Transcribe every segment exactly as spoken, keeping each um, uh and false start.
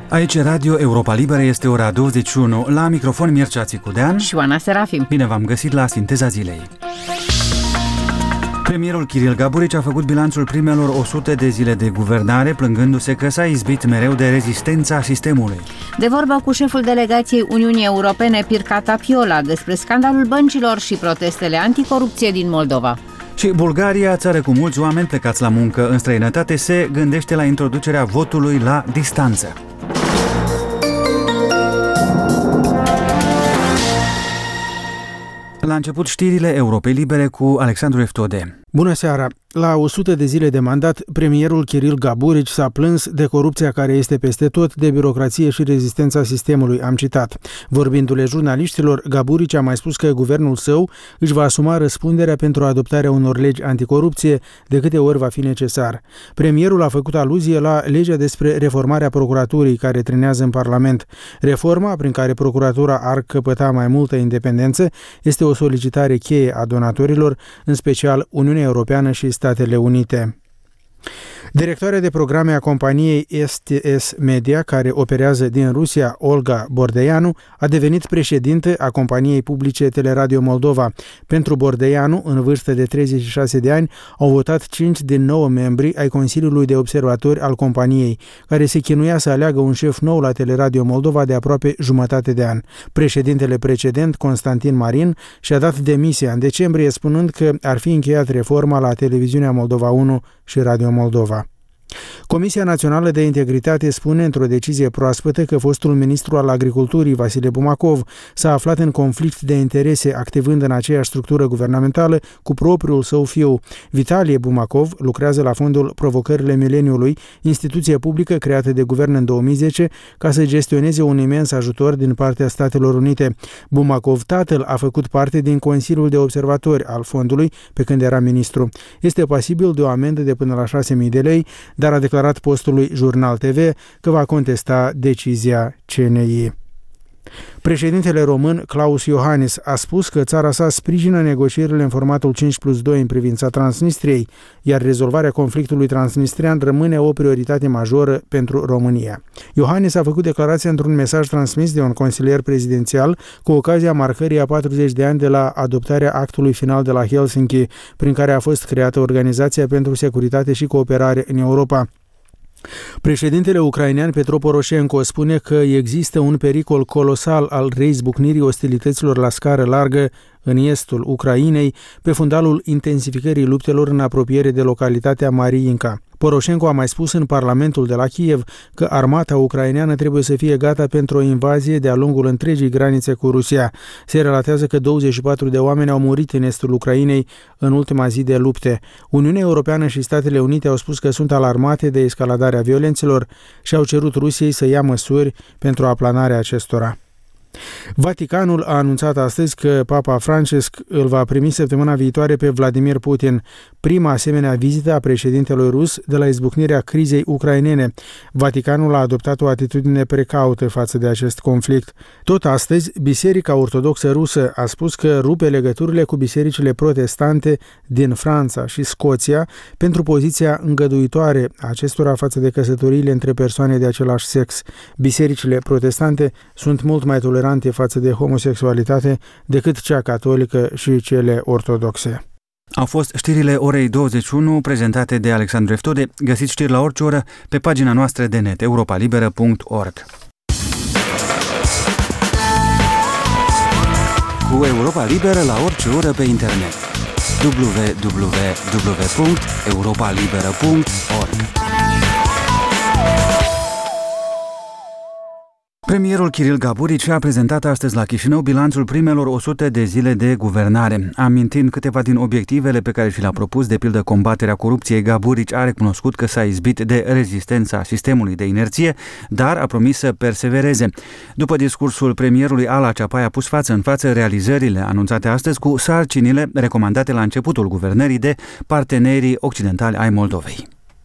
Aici Radio Europa Liberă, este ora douăzeci și unu, la microfon Mircea Țicudean și Oana Serafim. Bine v-am găsit la Sinteza Zilei. Premierul Kiril Gaburici a făcut bilanțul primelor o sută de zile de guvernare, plângându-se că s-a izbit mereu de rezistența sistemului. De vorbă cu șeful delegației Uniunii Europene, Pirca Tapiola, despre scandalul băncilor și protestele anticorupție din Moldova. Și Bulgaria, țară cu mulți oameni plecați la muncă în străinătate, se gândește la introducerea votului la distanță. La început știrile Europei Libere cu Alexandru Eftode. Bună seara! La o sută de zile de mandat, premierul Kiril Gaburici s-a plâns de corupția care este peste tot, de birocrație și rezistența sistemului, am citat. Vorbindu-le jurnaliștilor, Gaburici a mai spus că guvernul său își va asuma răspunderea pentru adoptarea unor legi anticorupție de câte ori va fi necesar. Premierul a făcut aluzie la legea despre reformarea procuraturii care trenează în Parlament. Reforma, prin care procuratura ar căpăta mai multă independență, este o solicitare cheie a donatorilor, în special Uniunea Europeană și Statele Unite. Directoarea de programe a companiei S T S Media, care operează din Rusia, Olga Bordeianu, a devenit președintă a companiei publice Teleradio Moldova. Pentru Bordeianu, în vârstă de treizeci și șase de ani, au votat cinci din nouă membri ai Consiliului de Observatori al companiei, care se chinuia să aleagă un șef nou la Teleradio Moldova de aproape jumătate de an. Președintele precedent, Constantin Marin, și-a dat demisia în decembrie, spunând că ar fi încheiat reforma la Televiziunea Moldova unu și Radio Moldova. Comisia Națională de Integritate spune într-o decizie proaspătă că fostul ministru al Agriculturii, Vasile Bumacov, s-a aflat în conflict de interese activând în aceeași structură guvernamentală cu propriul său fiu. Vitalie Bumacov lucrează la Fondul Provocările Mileniului, instituție publică creată de guvern în două mii zece ca să gestioneze un imens ajutor din partea Statelor Unite. Bumacov, tatăl, a făcut parte din Consiliul de Observatori al fondului pe când era ministru. Este pasibil de o amendă de până la șase mii de lei, dar a declarat postului Jurnal T V că va contesta decizia C N I. Președintele român, Klaus Iohannis, a spus că țara sa sprijină negocierile în formatul cinci plus doi în privința Transnistriei, iar rezolvarea conflictului transnistrian rămâne o prioritate majoră pentru România. Iohannis a făcut declarația într-un mesaj transmis de un consilier prezidențial cu ocazia marcării a patruzeci de ani de la adoptarea actului final de la Helsinki, prin care a fost creată Organizația pentru Securitate și Cooperare în Europa. Președintele ucrainean Petro Poroșenko spune că există un pericol colosal al reizbucnirii ostilităților la scară largă în estul Ucrainei, pe fundalul intensificării luptelor în apropiere de localitatea Mariinka. Poroșenko a mai spus în Parlamentul de la Kiev că armata ucraineană trebuie să fie gata pentru o invazie de-a lungul întregii granițe cu Rusia. Se relatează că douăzeci și patru de oameni au murit în estul Ucrainei în ultima zi de lupte. Uniunea Europeană și Statele Unite au spus că sunt alarmate de escaladarea violențelor și au cerut Rusiei să ia măsuri pentru aplanarea acestora. Vaticanul a anunțat astăzi că Papa Francesc îl va primi săptămâna viitoare pe Vladimir Putin, prima asemenea vizită a președintelui rus de la izbucnirea crizei ucrainene. Vaticanul a adoptat o atitudine precaută față de acest conflict. Tot astăzi, Biserica Ortodoxă Rusă a spus că rupe legăturile cu bisericile protestante din Franța și Scoția pentru poziția îngăduitoare a acestora față de căsătoriile între persoane de același sex. Bisericile protestante sunt mult mai tolerante față de homosexualitate decât cea catolică și cele ortodoxe. Au fost știrile orei douăzeci și unu prezentate de Alexandru Eftode. Găsiți știri la orice oră pe pagina noastră de net europa liberă punct org. Cu Europa Liberă la orice oră pe internet. w w w punct europa liberă punct org. Premierul Kiril Gaburici a prezentat astăzi la Chișinău bilanțul primelor o sută de zile de guvernare. Amintind câteva din obiectivele pe care și le-a propus, de pildă combaterea corupției, Gaburici a recunoscut că s-a izbit de rezistența sistemului de inerție, dar a promis să persevereze. După discursul premierului, Ala Ceapai a pus față în față realizările anunțate astăzi cu sarcinile recomandate la începutul guvernării de partenerii occidentali ai Moldovei.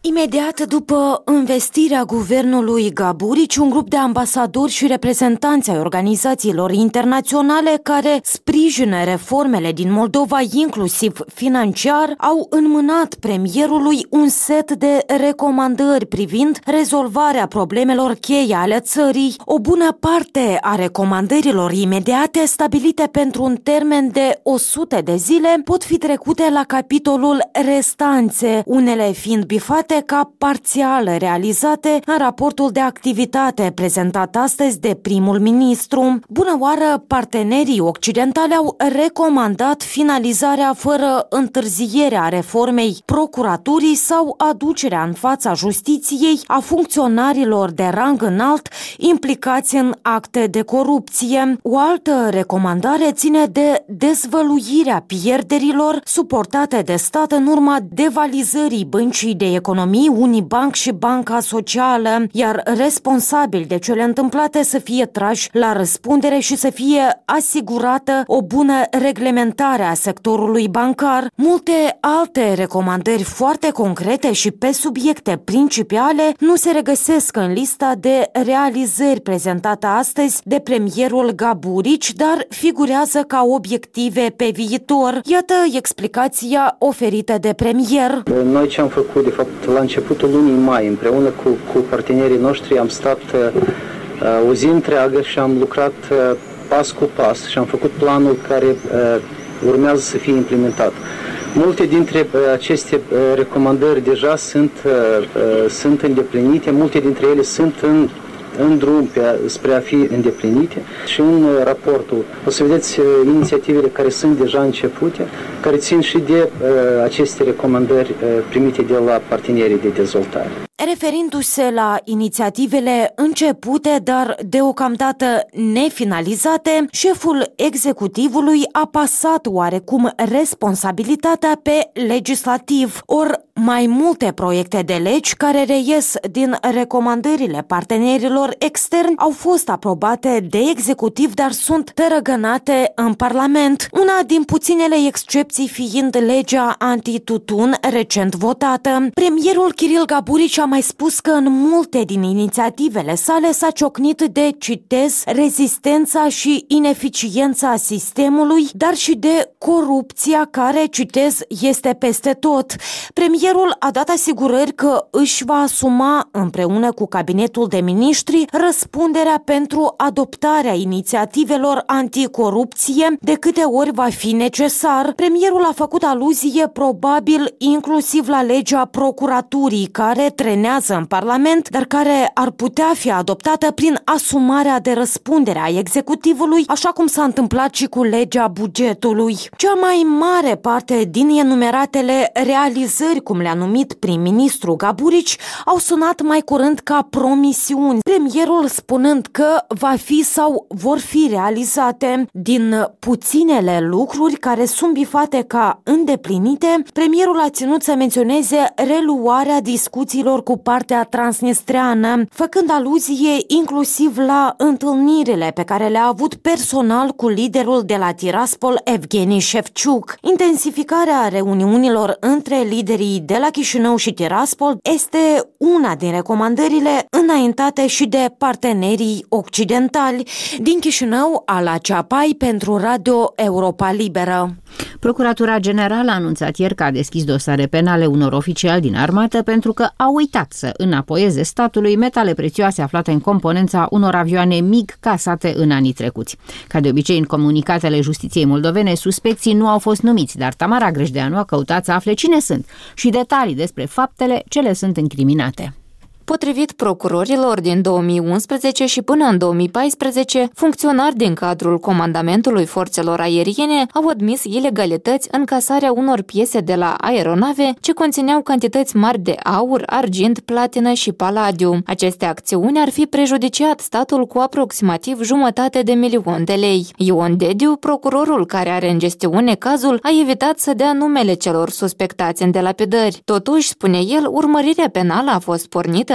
Imediat după învestirea guvernului Gaburici, un grup de ambasadori și reprezentanți ai organizațiilor internaționale care sprijină reformele din Moldova, inclusiv financiar, au înmânat premierului un set de recomandări privind rezolvarea problemelor cheie ale țării. O bună parte a recomandărilor imediate, stabilite pentru un termen de o sută de zile, pot fi trecute la capitolul restanțe, unele fiind bifate ca parțial realizate în raportul de activitate prezentat astăzi de primul ministru. Bună oară, partenerii occidentali au recomandat finalizarea fără întârziere a reformei procuraturii sau aducerea în fața justiției a funcționarilor de rang înalt implicați în acte de corupție. O altă recomandare ține de dezvăluirea pierderilor suportate de stat în urma devalizării Băncii de Economie Unibank și Banca Socială, iar responsabili de cele întâmplate să fie trași la răspundere și să fie asigurată o bună reglementare a sectorului bancar. Multe alte recomandări foarte concrete și pe subiecte principiale nu se regăsesc în lista de realizări prezentată astăzi de premierul Gaburici, dar figurează ca obiective pe viitor. Iată explicația oferită de premier. Noi ce am făcut, de fapt, la începutul lunii mai, împreună cu, cu partenerii noștri, am stat uh, o zi întreagă și am lucrat uh, pas cu pas și am făcut planul care uh, urmează să fie implementat. Multe dintre uh, aceste uh, recomandări deja sunt, uh, uh, sunt îndeplinite, multe dintre ele sunt în în drum pe a, spre a fi îndeplinite și în uh, raportul o să vedeți uh, inițiativele care sunt deja începute, care țin și de uh, aceste recomandări uh, primite de la partenerii de dezvoltare. Referindu-se la inițiativele începute, dar deocamdată nefinalizate, șeful executivului a pasat oarecum responsabilitatea pe legislativ. Or, mai multe proiecte de legi care reies din recomandările partenerilor externi au fost aprobate de executiv, dar sunt tărăgănate în Parlament. Una din puținele excepții fiind legea antitutun recent votată. Premierul Kiril Gaburici a mai spus că în multe din inițiativele sale s-a ciocnit de, citez, rezistența și ineficiența sistemului, dar și de corupția care, citez, este peste tot. Premierul a dat asigurări că își va asuma împreună cu cabinetul de miniștri răspunderea pentru adoptarea inițiativelor anticorupție de câte ori va fi necesar. Premierul a făcut aluzie probabil inclusiv la legea procuraturii care trenează în Parlament, dar care ar putea fi adoptată prin asumarea de răspundere a executivului, așa cum s-a întâmplat și cu legea bugetului. Cea mai mare parte din enumeratele realizări, cum le-a numit prim-ministru Gaburici, au sunat mai curând ca promisiuni, premierul spunând că va fi sau vor fi realizate. Din puținele lucruri care sunt bifate ca îndeplinite, premierul a ținut să menționeze reluarea discuțiilor cu partea transnistreană, făcând aluzie inclusiv la întâlnirile pe care le-a avut personal cu liderul de la Tiraspol, Evgeni Shevchuk. Intensificarea reuniunilor între liderii de la Chișinău și Tiraspol este una din recomandările înaintate și de partenerii occidentali. Din Chișinău, Ala Ceapai pentru Radio Europa Liberă. Procuratura Generală a anunțat ieri că a deschis dosare penale unor oficiali din armată pentru că au uitat să înapoieze statului metale prețioase aflate în componența unor avioane MiG casate în anii trecuți. Ca de obicei, în comunicatele Justiției moldovene, suspecții nu au fost numiți, dar Tamara Grejdeanu a căutat să afle cine sunt și detalii despre faptele ce le sunt incriminate. Potrivit procurorilor, din două mii unsprezece și până în două mii paisprezece, funcționari din cadrul Comandamentului Forțelor Aeriene au admis ilegalități în casarea unor piese de la aeronave ce conțineau cantități mari de aur, argint, platină și paladiu. Aceste acțiuni ar fi prejudiciat statul cu aproximativ jumătate de milion de lei. Ion Dediu, procurorul care are în gestiune cazul, a evitat să dea numele celor suspectați în delapidări. Totuși, spune el, urmărirea penală a fost pornită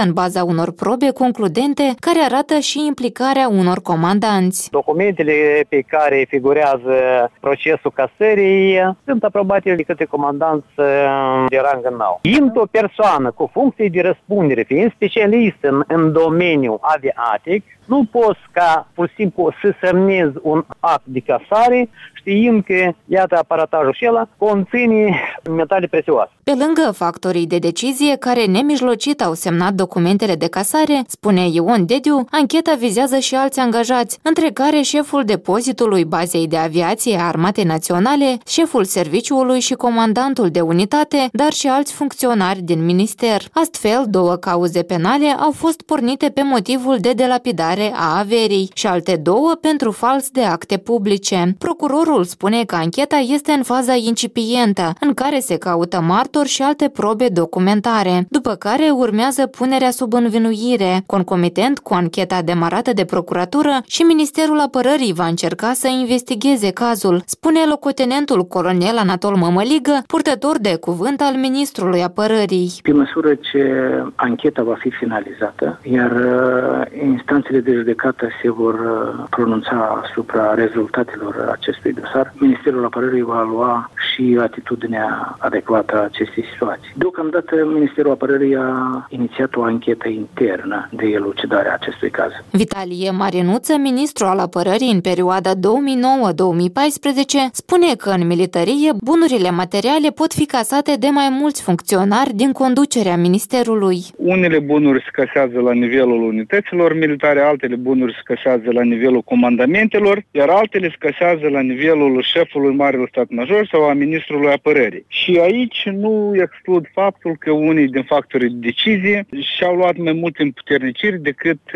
în baza unor probe concludente care arată și implicarea unor comandanți. Documentele pe care figurează procesul casării sunt aprobate de către comandanți de rang înalt. Fiind o persoană cu funcție de răspundere, fiind specialist în, în domeniul aviatic, nu poți ca pur și simplu să semnezi un act de casare știind că, iată, aparatajul acela conține metale prețioase. Pe lângă factorii de decizie care nemijlocit au semnat documentele de casare, spune Ion Dediu, ancheta vizează și alți angajați, între care șeful depozitului Bazei de Aviație a Armatei Naționale, șeful serviciului și comandantul de unitate, dar și alți funcționari din minister. Astfel, două cauze penale au fost pornite pe motivul de delapidare a averii și alte două pentru fals de acte publice. Procurorul spune că ancheta este în faza incipientă, în care se caută martori și alte probe documentare, după care urmează punerea sub învinuire. Concomitent cu ancheta demarată de procuratură, și Ministerul Apărării va încerca să investigheze cazul, spune locotenentul colonel Anatol Mămăligă, purtător de cuvânt al Ministrului Apărării. Pe măsură ce ancheta va fi finalizată, iar instanțele de judecată se vor pronunța asupra rezultatelor acestui dosar, Ministerul Apărării va lua și atitudinea adecvată a acestei situații. Deocamdată, Ministerul Apărării a inițiat o anchetă internă de elucidare a acestui caz. Vitalie Marinuță, ministru al Apărării în perioada două mii nouă două mii paisprezece, spune că în militarie bunurile materiale pot fi casate de mai mulți funcționari din conducerea ministerului. Unele bunuri se casează la nivelul unităților militare, altele bunuri se casează la nivelul comandamentelor, iar altele se casează la nivelul șefului Marelui Stat Major sau a Ministrului Apărării. Și aici nu exclud faptul că unii din factorii de decizie și-au luat mai multe împuterniciri decât e,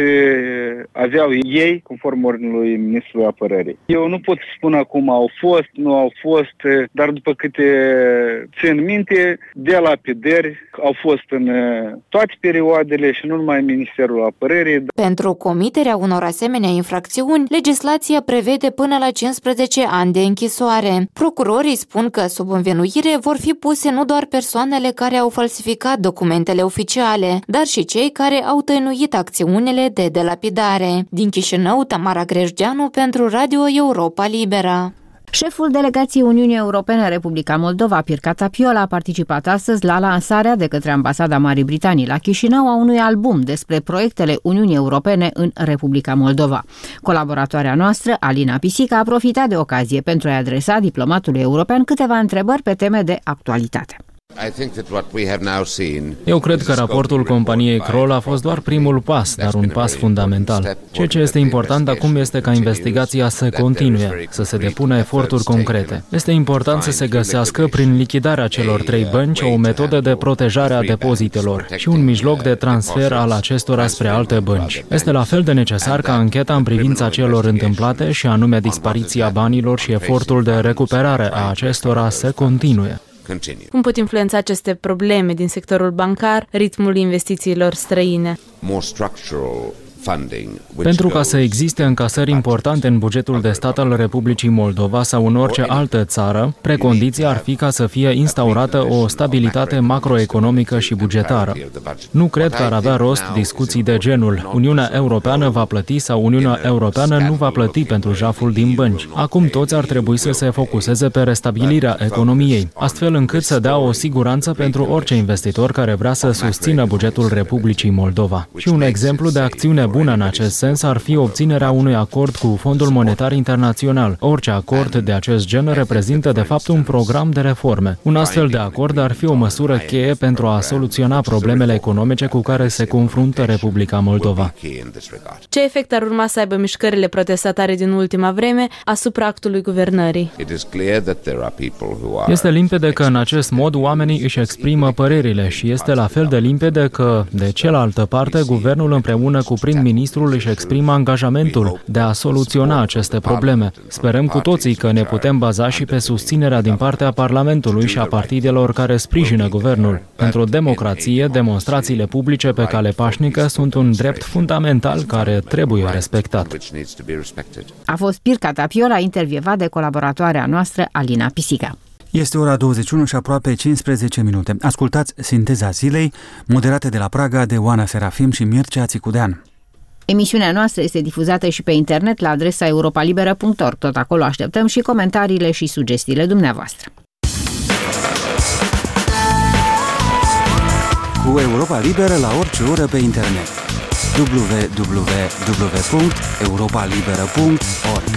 aveau ei, conform ordinului Ministrului Apărării. Eu nu pot spun acum au fost, nu au fost, dar după câte țin minte, de lapidări au fost în toate perioadele și nu numai Ministerul Apărării. Pentru comiterea unor asemenea infracțiuni, legislația prevede până la cincisprezece ani de închisoare. Procurorii spun că sub învinuire vor fi puse nu doar persoanele care au falsificat documentele oficiale, dar și cei care au tăinuit acțiunile de delapidare. Din Chișinău, Tamara Grejdeanu pentru Radio Europa Liberă. Șeful delegației Uniunii Europene în Republica Moldova, Pirca Tapiola, a participat astăzi la lansarea de către Ambasada Marii Britanii la Chișinău a unui album despre proiectele Uniunii Europene în Republica Moldova. Colaboratoarea noastră, Alina Pisica, a profitat de ocazie pentru a-i adresa diplomatului european câteva întrebări pe teme de actualitate. Eu cred că raportul companiei Kroll a fost doar primul pas, dar un pas fundamental. Ceea ce este important acum este ca investigația să continue, să se depună eforturi concrete. Este important să se găsească, prin lichidarea celor trei bănci, o metodă de protejare a depozitelor și un mijloc de transfer al acestora spre alte bănci. Este la fel de necesar ca ancheta în privința celor întâmplate, și anume dispariția banilor și efortul de recuperare a acestora, să continue. Cum pot influența aceste probleme din sectorul bancar ritmul investițiilor străine? Pentru ca să existe încasări importante în bugetul de stat al Republicii Moldova sau în orice altă țară, precondiția ar fi ca să fie instaurată o stabilitate macroeconomică și bugetară. Nu cred că ar avea rost discuții de genul Uniunea Europeană va plăti sau Uniunea Europeană nu va plăti pentru jaful din bănci. Acum toți ar trebui să se focuseze pe restabilirea economiei, astfel încât să dea o siguranță pentru orice investitor care vrea să susțină bugetul Republicii Moldova. Și un exemplu de acțiune bună în acest sens ar fi obținerea unui acord cu Fondul Monetar Internațional. Orice acord de acest gen reprezintă de fapt un program de reforme. Un astfel de acord ar fi o măsură cheie pentru a soluționa problemele economice cu care se confruntă Republica Moldova. Ce efect ar urma să aibă mișcările protestatare din ultima vreme asupra actului guvernării? Este limpede că în acest mod oamenii își exprimă părerile și este la fel de limpede că, de cealaltă parte, guvernul împreună cu prim-ministrul își exprimă angajamentul de a soluționa aceste probleme. Sperăm cu toții că ne putem baza și pe susținerea din partea Parlamentului și a partidelor care sprijină guvernul. Pentru democrație, demonstrațiile publice pe cale pașnică sunt un drept fundamental care trebuie respectat. A fost Pirca Tapiola, intervievat de colaboratoarea noastră Alina Pisica. Este ora douăzeci și unu și aproape cincisprezece minute. Ascultați Sinteza Zilei, moderate de la Praga de Oana Serafim și Mircea Țicudean. Emisiunea noastră este difuzată și pe internet la adresa europa liberă punct org. Tot acolo așteptăm și comentariile și sugestiile dumneavoastră. Cu Europa Liberă la orice oră pe internet. w w w punct europa liberă punct org.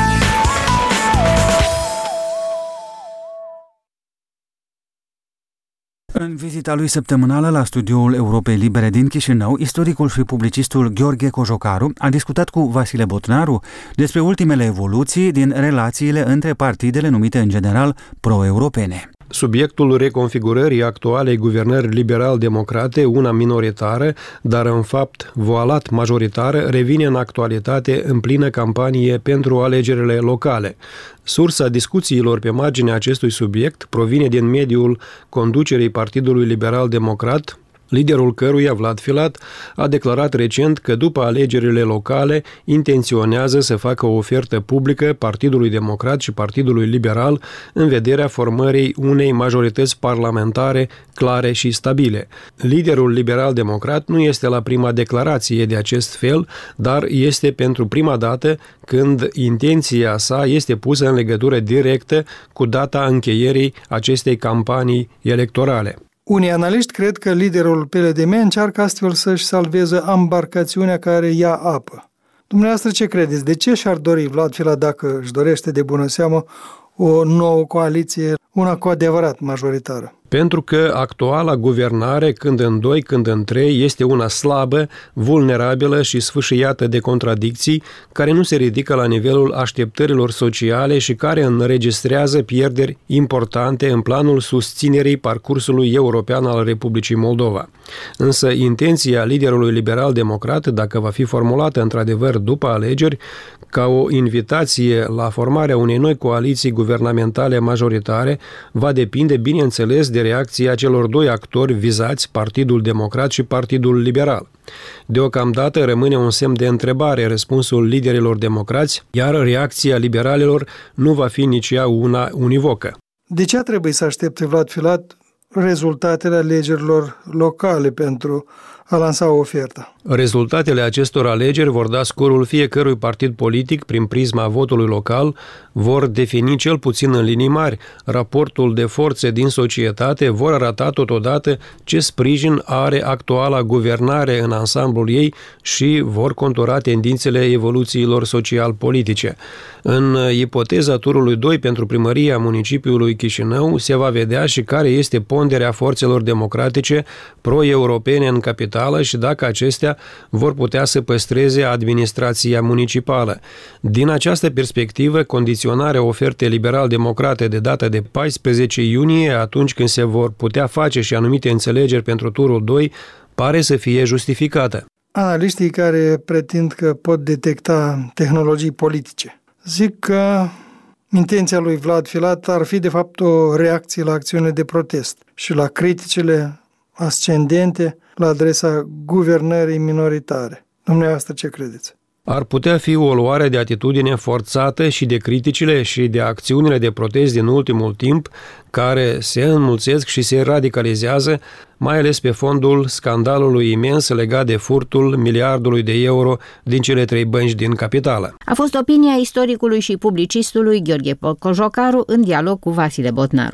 În vizita lui săptămânală la studioul Europei Libere din Chișinău, istoricul și publicistul Gheorghe Cojocaru a discutat cu Vasile Botnaru despre ultimele evoluții din relațiile între partidele numite în general pro-europene. Subiectul reconfigurării actualei guvernări liberal-democrate, una minoritară, dar în fapt voalat majoritară, revine în actualitate în plină campanie pentru alegerile locale. Sursa discuțiilor pe marginea acestui subiect provine din mediul conducerii Partidului Liberal-Democrat, liderul căruia, Vlad Filat, a declarat recent că după alegerile locale intenționează să facă o ofertă publică Partidului Democrat și Partidului Liberal în vederea formării unei majorități parlamentare clare și stabile. Liderul liberal-democrat nu este la prima declarație de acest fel, dar este pentru prima dată când intenția sa este pusă în legătură directă cu data încheierii acestei campanii electorale. Unii analiști cred că liderul P L D M încearcă astfel să-și salveze ambarcațiunea care ia apă. Dumneavoastră ce credeți? De ce și-ar dori Vlad Filat, dacă își dorește de bună seamă, o nouă coaliție, una cu adevărat majoritară? Pentru că actuala guvernare, când în doi, când în trei, este una slabă, vulnerabilă și sfâșiată de contradicții, care nu se ridică la nivelul așteptărilor sociale și care înregistrează pierderi importante în planul susținerii parcursului european al Republicii Moldova. Însă intenția liderului liberal-democrat, dacă va fi formulată într-adevăr după alegeri, ca o invitație la formarea unei noi coaliții guvernamentale majoritare, va depinde, bineînțeles, de reacția celor doi actori vizați, Partidul Democrat și Partidul Liberal. Deocamdată rămâne un semn de întrebare răspunsul liderilor democrați, iar reacția liberalilor nu va fi nici ea una univocă. De ce trebuie să aștepte Vlad Filat rezultatele alegerilor locale pentru a lansa o ofertă? Rezultatele acestor alegeri vor da scorul fiecărui partid politic prin prisma votului local, vor defini cel puțin în linii mari raportul de forțe din societate, vor arăta totodată ce sprijin are actuala guvernare în ansamblul ei și vor contura tendințele evoluțiilor social-politice. În ipoteza turului doi pentru primăria municipiului Chișinău se va vedea și care este ponderea forțelor democratice pro-europene în capitală și dacă acestea vor putea să păstreze administrația municipală. Din această perspectivă, condiționarea ofertei liberal-democrate de data de paisprezece iunie, atunci când se vor putea face și anumite înțelegeri pentru turul doi, pare să fie justificată. Analiștii care pretind că pot detecta tehnologii politice zic că intenția lui Vlad Filat ar fi de fapt o reacție la acțiunile de protest și la criticile ascendente la adresa guvernării minoritare. Dumneavoastră ce credeți? Ar putea fi o luare de atitudine forțată și de criticile și de acțiunile de protest din ultimul timp, care se înmulțesc și se radicalizează, mai ales pe fondul scandalului imens legat de furtul miliardului de euro din cele trei bănci din capitală. A fost opinia istoricului și publicistului Gheorghe Cojocaru în dialog cu Vasile Botnaru.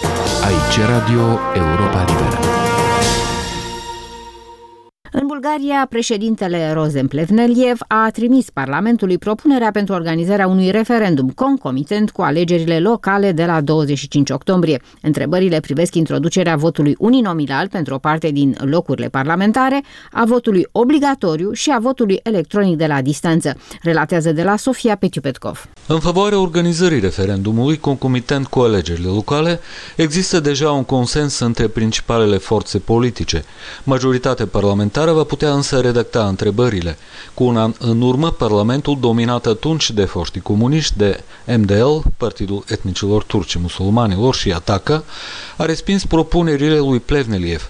Aici Radio Europa Liberă. În Bulgaria, președintele Rozen Plevneliev a trimis Parlamentului propunerea pentru organizarea unui referendum concomitent cu alegerile locale de la douăzeci și cinci octombrie. Întrebările privesc introducerea votului uninominal pentru o parte din locurile parlamentare, a votului obligatoriu și a votului electronic de la distanță, relatează de la Sofia Petiu Petkov. În favoarea organizării referendumului concomitent cu alegerile locale, există deja un consens între principalele forțe politice. Majoritatea parlamentară va putea însă redacta întrebările. Cu un an în urmă, Parlamentul, dominat atunci de foștii comuniști, de M D L, Partidul Etnicilor Turci Musulmanilor și Ataca, a respins propunerile lui Plevneliev.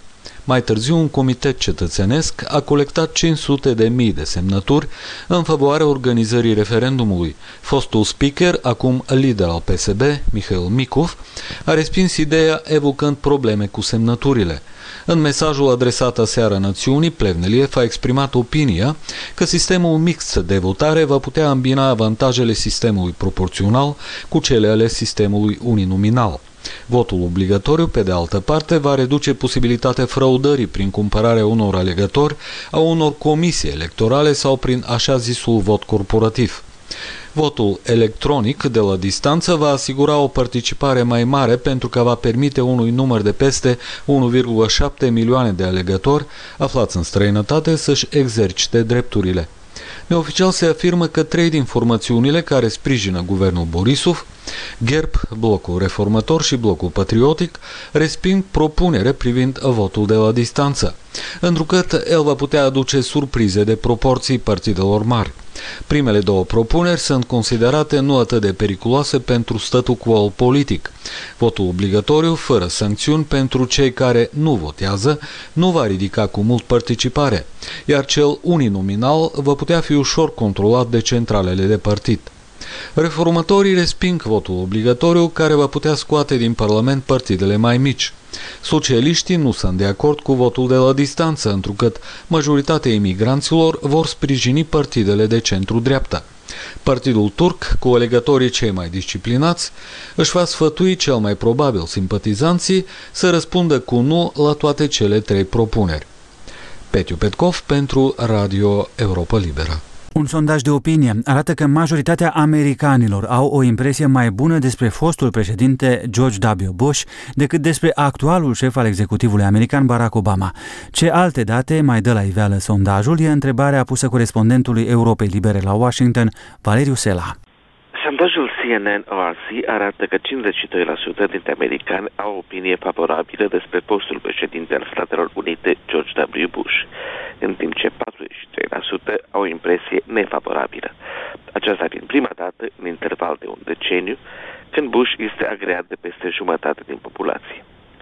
Mai târziu, un comitet cetățenesc a colectat cinci sute de mii de semnături în favoarea organizării referendumului. Fostul speaker, acum lider al P S B, Mihail Micov, a respins ideea evocând probleme cu semnăturile. În mesajul adresat aseară națiunii, Plevneliev a exprimat opinia că sistemul mixt de votare va putea îmbina avantajele sistemului proporțional cu cele ale sistemului uninominal. Votul obligatoriu, pe de altă parte, va reduce posibilitatea fraudării prin cumpărarea unor alegători a unor comisii electorale sau prin așa zisul vot corporativ. Votul electronic de la distanță va asigura o participare mai mare pentru că va permite unui număr de peste unu virgulă șapte milioane de alegători aflați în străinătate să-și exercite drepturile. Neoficial se afirmă că trei din formațiunile care sprijină guvernul Borisov, G E R B, Blocul Reformator și Blocul Patriotic, resping propunere privind votul de la distanță, întrucât el va putea aduce surprize de proporții partidelor mari. Primele două propuneri sunt considerate nu atât de periculoase pentru statu quo politic. Votul obligatoriu, fără sancțiuni pentru cei care nu votează, nu va ridica cu mult participare, iar cel uninominal va putea fi ușor controlat de centralele de partid. Reformatorii resping votul obligatoriu, care va putea scoate din Parlament partidele mai mici. Socialiștii nu sunt de acord cu votul de la distanță, întrucât majoritatea imigranților vor sprijini partidele de centru-dreapta. Partidul turc, cu alegătorii cei mai disciplinați, își va sfătui cel mai probabil simpatizanții să răspundă cu nu la toate cele trei propuneri. Petiu Petkov pentru Radio Europa Liberă. Un sondaj de opinie arată că majoritatea americanilor au o impresie mai bună despre fostul președinte George W. Bush decât despre actualul șef al executivului american Barack Obama. Ce alte date mai dă la iveală sondajul e întrebarea pusă corespondentului Europei Libere la Washington, Valeriu Sela. Sondajul C N N O R C arată că cincizeci și doi la sută dintre americani au opinie favorabilă despre fostul președinte al Statelor Unite, George W. Bush, în timp ce patruzeci și trei la sută au o impresie nefavorabilă. Aceasta fiind prima dată în interval de un deceniu, când Bush este agreat de peste jumătate din populație.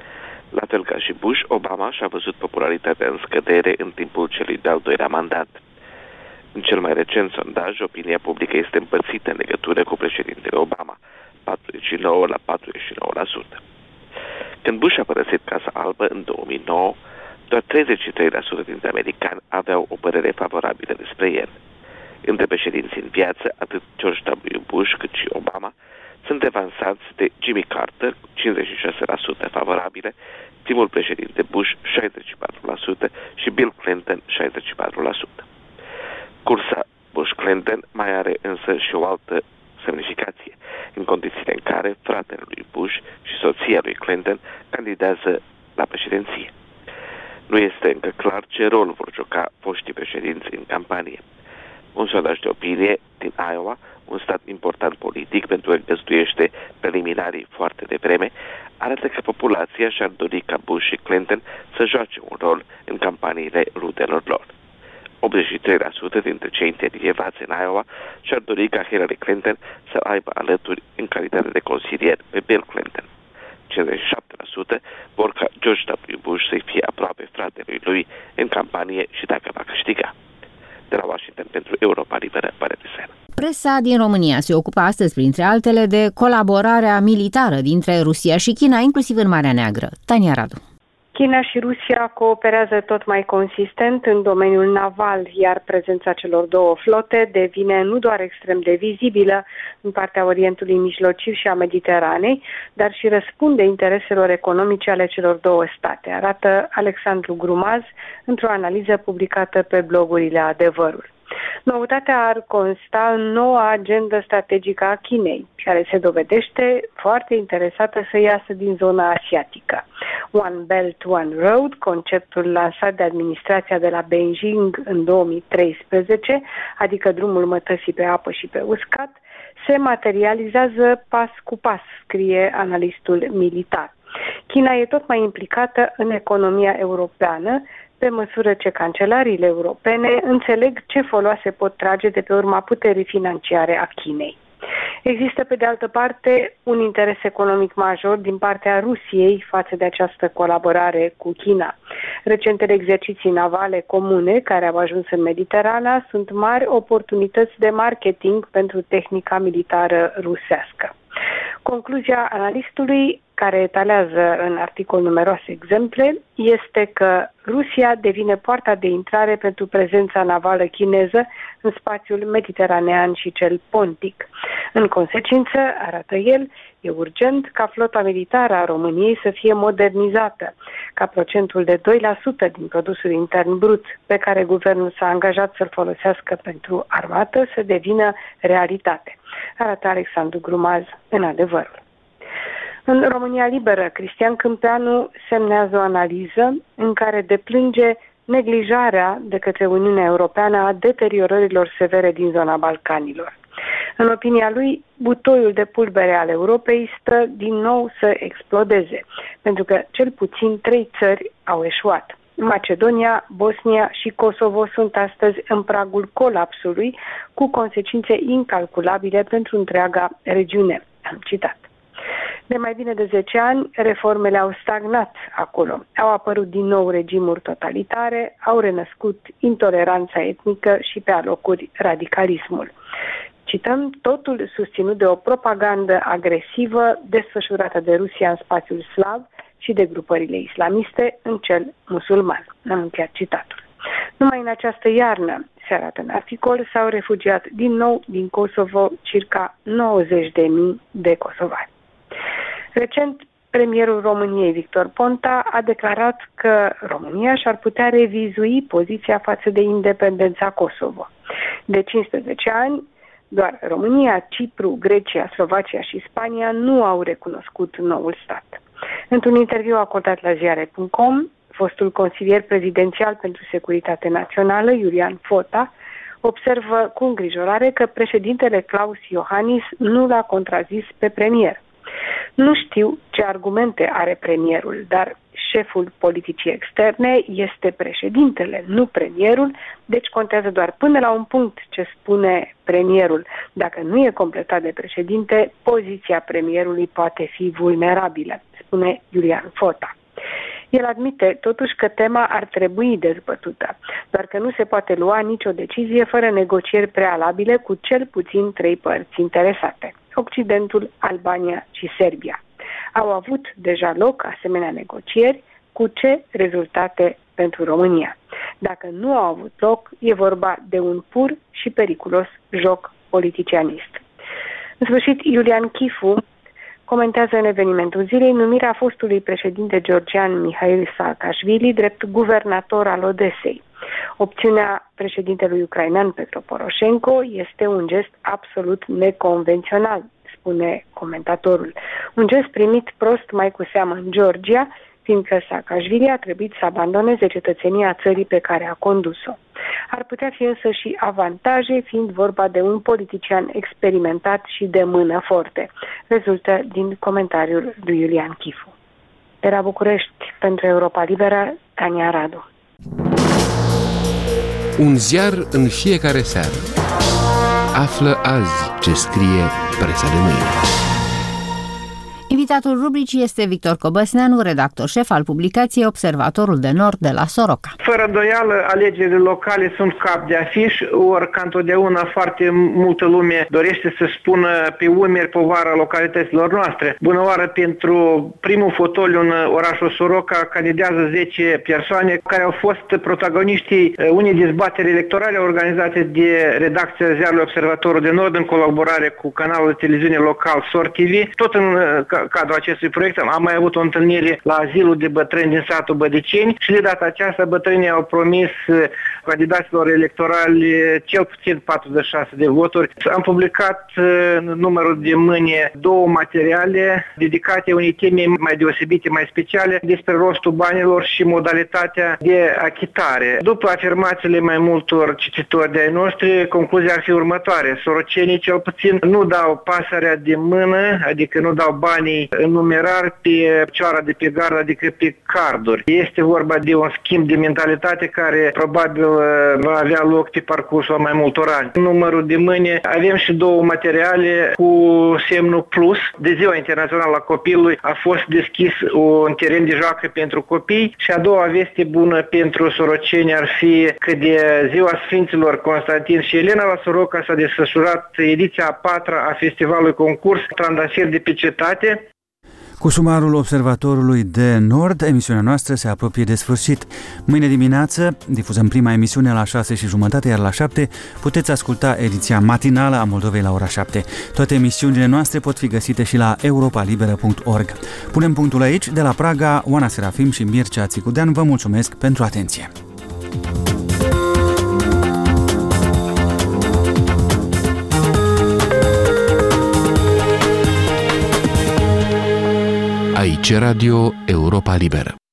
La fel ca și Bush, Obama și-a văzut popularitatea în scădere în timpul celui de-al doilea mandat. În cel mai recent sondaj, opinia publică este împărțită în legătură cu președintele Obama, patruzeci și nouă la patruzeci și nouă la sută. Când Bush a părăsit Casa Albă în două mii nouă, doar treizeci și trei la sută dintre americani aveau o părere favorabilă despre el. Între președinții în viață, atât George W. Bush cât și Obama sunt devansați de Jimmy Carter, cu cincizeci și șase la sută favorabile, primul președinte Bush șaizeci și patru la sută și Bill Clinton șaizeci și patru la sută. Cursa Bush-Clinton mai are însă și o altă semnificație, în condițiile în care fratele lui Bush și soția lui Clinton candidează la președinție. Nu este încă clar ce rol vor juca foștii președinți în campanie. Un sondaj de opinie din Iowa, un stat important politic pentru că găzduiește preliminarii foarte devreme, arată că populația și-ar dori ca Bush și Clinton să joace un rol în campaniile rudelor lor. optzeci și trei la sută dintre cei intervievați în Iowa și-ar dori ca Hillary Clinton să aibă alături în calitate de consilier pe Bill Clinton. cincizeci și șapte la sută vor ca George W. Bush să fie aproape fratelui lui în campanie și dacă va câștiga. De la Washington pentru Europa Liberă, Valeriu Sela. Presa din România se ocupă astăzi, printre altele, de colaborarea militară dintre Rusia și China, inclusiv în Marea Neagră. Tania Radu. China și Rusia cooperează tot mai consistent în domeniul naval, iar prezența celor două flote devine nu doar extrem de vizibilă în partea Orientului Mijlociu și a Mediteranei, dar și răspunde intereselor economice ale celor două state, arată Alexandru Grumaz într-o analiză publicată pe blogurile Adevărul. Noutatea ar consta în noua agendă strategică a Chinei, care se dovedește foarte interesată să iasă din zona asiatică. One Belt, One Road, conceptul lansat de administrația de la Beijing în două mii treisprezece, adică drumul mătăsii pe apă și pe uscat, se materializează pas cu pas, scrie analistul militar. China e tot mai implicată în economia europeană, pe măsură ce cancelariile europene înțeleg ce foloase pot trage de pe urma puterii financiare a Chinei. Există, pe de altă parte, un interes economic major din partea Rusiei față de această colaborare cu China. Recentele exerciții navale comune care au ajuns în Mediterana sunt mari oportunități de marketing pentru tehnica militară rusească. Concluzia analistului, care etalează în articol numeroase exemple, este că Rusia devine poarta de intrare pentru prezența navală chineză în spațiul mediteranean și cel pontic. În consecință, arată el, e urgent ca flota militară a României să fie modernizată, ca procentul de doi la sută din produsul intern brut pe care guvernul s-a angajat să-l folosească pentru armată să devină realitate, arată Alexandru Grumaz în Adevărul. În România Liberă, Cristian Câmpeanu semnează o analiză în care deplânge neglijarea de către Uniunea Europeană a deteriorărilor severe din zona Balcanilor. În opinia lui, butoiul de pulbere al Europei stă din nou să explodeze, pentru că cel puțin trei țări au eșuat. Macedonia, Bosnia și Kosovo sunt astăzi în pragul colapsului, cu consecințe incalculabile pentru întreaga regiune. Am citat. De mai bine de zece ani, reformele au stagnat acolo. Au apărut din nou regimuri totalitare, au renăscut intoleranța etnică și pe alocuri radicalismul. Cităm, totul susținut de o propagandă agresivă desfășurată de Rusia în spațiul slav și de grupările islamiste în cel musulman. Am încheiat citatul. Numai în această iarnă, se arată în articol, s-au refugiat din nou din Kosovo circa nouăzeci de mii de kosovari. Recent, premierul României, Victor Ponta, a declarat că România și-ar putea revizui poziția față de independența Kosovo. De cincisprezece ani, doar România, Cipru, Grecia, Slovacia și Spania nu au recunoscut noul stat. Într-un interviu acordat la ziare punct com, fostul consilier prezidențial pentru securitate națională, Iulian Fota, observă cu îngrijorare că președintele Klaus Iohannis nu l-a contrazis pe premier. Nu știu ce argumente are premierul, dar șeful politicii externe este președintele, nu premierul, deci contează doar până la un punct ce spune premierul. Dacă nu e completat de președinte, poziția premierului poate fi vulnerabilă, spune Iulian Fota. El admite totuși că tema ar trebui dezbătută, doar că nu se poate lua nicio decizie fără negocieri prealabile cu cel puțin trei părți interesate: Occidentul, Albania și Serbia. Au avut deja loc asemenea negocieri, cu ce rezultate pentru România? Dacă nu au avut loc, e vorba de un pur și periculos joc politicianist. În sfârșit, Iulian Chifu comentează în evenimentul zilei numirea fostului președinte georgian Mihail Saakashvili drept guvernator al Odesei. Opțiunea președintelui ucrainean Petro Poroșenko este un gest absolut neconvențional, spune comentatorul. Un gest primit prost mai cu seamă în Georgia, fiindcă Saakashvili a trebuit să abandoneze cetățenia țării pe care a condus-o. Ar putea fi însă și avantaje, fiind vorba de un politician experimentat și de mână forte, rezultă din comentariul lui Iulian Chifu. De la București, pentru Europa Liberă, Tania Radu. Un ziar în fiecare seară. Află azi ce scrie presa de mâine. Invitatul rubricii este Victor Cobăsneanu, redactor șef al publicației Observatorul de Nord de la Soroca. Fără îndoială, alegerile locale sunt cap de afiș, ori ca întotdeauna foarte multă lume dorește să spună pe umeri povara localităților noastre. Bună oară, pentru primul fotoliu în orașul Soroca candidează zece persoane care au fost protagoniștii unei dezbateri electorale organizate de redacția ziarului Observatorul de Nord în colaborare cu canalul de televiziune local S O R T V. Tot în cadrul acestui proiect am mai avut o întâlnire la azilul de bătrâni din satul Bădiceni și de data aceasta bătrânii au promis candidaților electorali cel puțin patruzeci și șase de voturi. Am publicat în numărul de mâine două materiale dedicate unei teme mai deosebite, mai speciale, despre rostul banilor și modalitatea de achitare. După afirmațiile mai multor cititori de ai noștri, concluzia ar fi următoare: sorocenii cel puțin nu dau pasărea de mână, adică nu dau banii numerar pe cioara de pe gard, adică pe carduri. Este vorba de un schimb de mentalitate care probabil va avea loc pe parcursul mai multor ani. Numărul de mâine, avem și două materiale cu semnul plus. De Ziua Internațională a Copilului a fost deschis un teren de joacă pentru copii și a doua veste bună pentru soroceni ar fi că de Ziua Sfinților Constantin și Elena la Soroca s-a desfășurat ediția a patra a festivalului concurs Trandafir de pe cetate. Cu sumarul Observatorului de Nord, emisiunea noastră se apropie de sfârșit. Mâine dimineață difuzăm prima emisiune la șase și jumătate, iar la șapte puteți asculta ediția matinală a Moldovei la ora șapte. Toate emisiunile noastre pot fi găsite și la europa liberă punct org. Punem punctul aici. De la Praga, Oana Serafim și Mircea Țicudean vă mulțumesc pentru atenție. Aici Radio Europa Liberă.